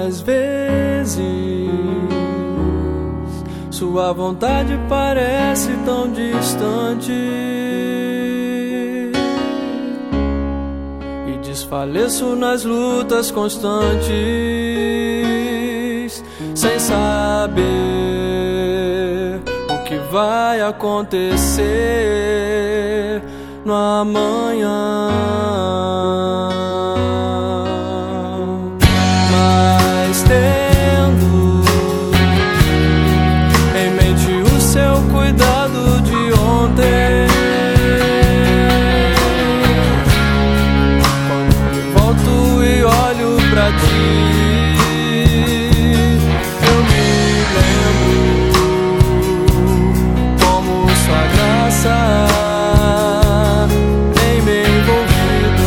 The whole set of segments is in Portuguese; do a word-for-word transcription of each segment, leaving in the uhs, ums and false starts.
Às vezes sua vontade parece tão distante e desfaleço nas lutas constantes, sem saber o que vai acontecer no amanhã. Mas tendo em mente o seu cuidado de ontem, quando volto e olho pra ti, eu me lembro como sua graça tem me envolvido.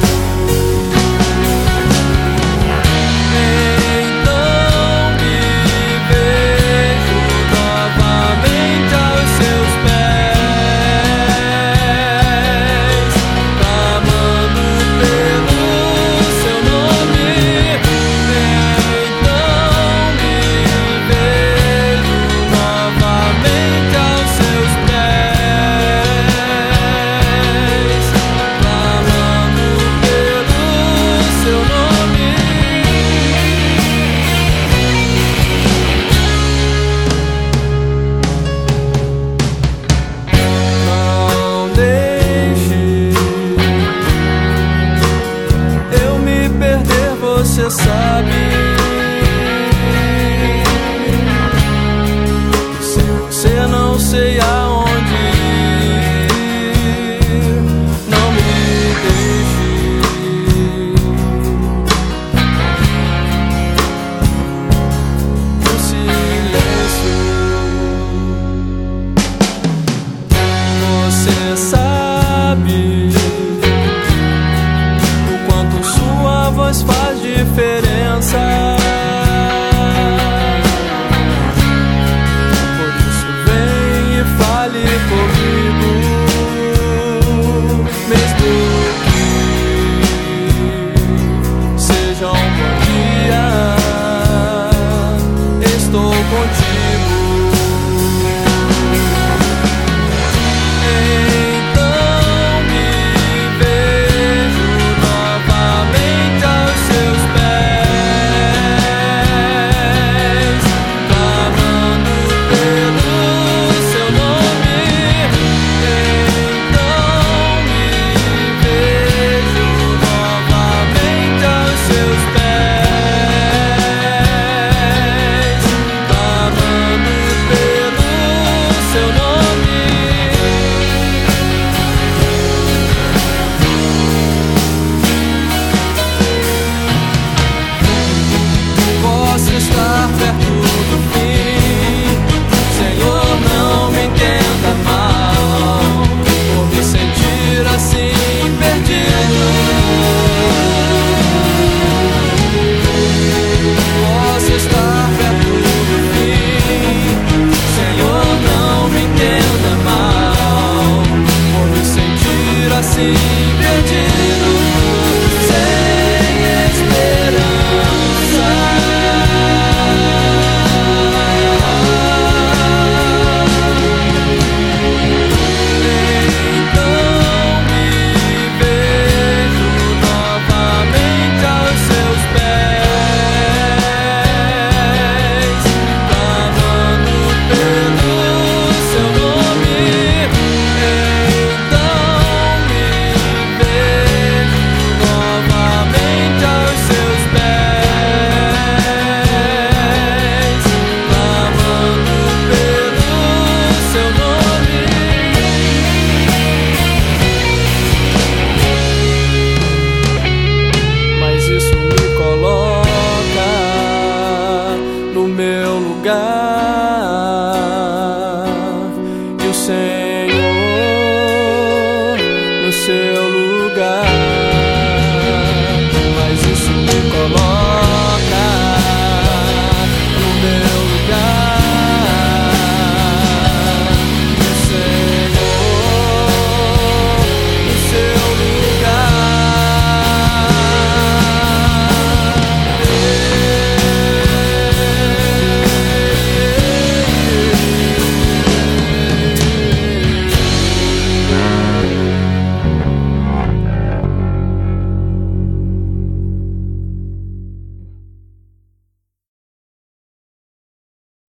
Então me vejo novamente aos seus pés, clamando pelo seu nome. Então me vejo novamente aos seus pés, clamando pelo seu nome. Não deixe eu me perder, você sabe. Sem você não sei aonde ir. Não me deixe no silêncio. Você sabe o quanto sua voz faz diferença